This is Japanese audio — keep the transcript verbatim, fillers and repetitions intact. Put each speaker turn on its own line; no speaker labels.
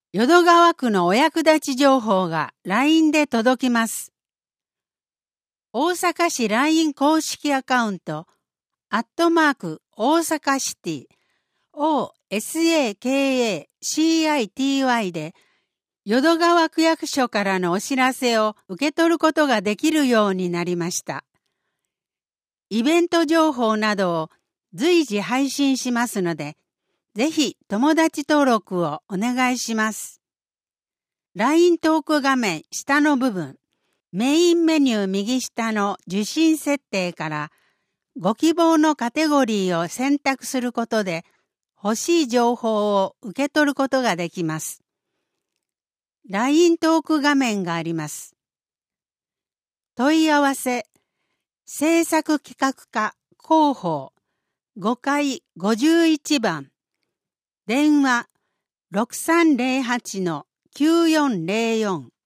淀川区のお役立ち情報が ライン で届きます。大阪市 ライン 公式アカウント、アットマーク大阪シティ、オーエスエーケーエーシーアイティーワイ で、淀川区役所からのお知らせを受け取ることができるようになりました。イベント情報などを随時配信しますので、ぜひ友達登録をお願いします。ライン トーク画面下の部分、メインメニュー右下の受信設定からご希望のカテゴリーを選択することで欲しい情報を受け取ることができます。ライン トーク画面があります。問い合わせ、制作企画課広報ごかいごじゅういちばん、電話 ろくさんゼロはちのきゅうよんゼロよん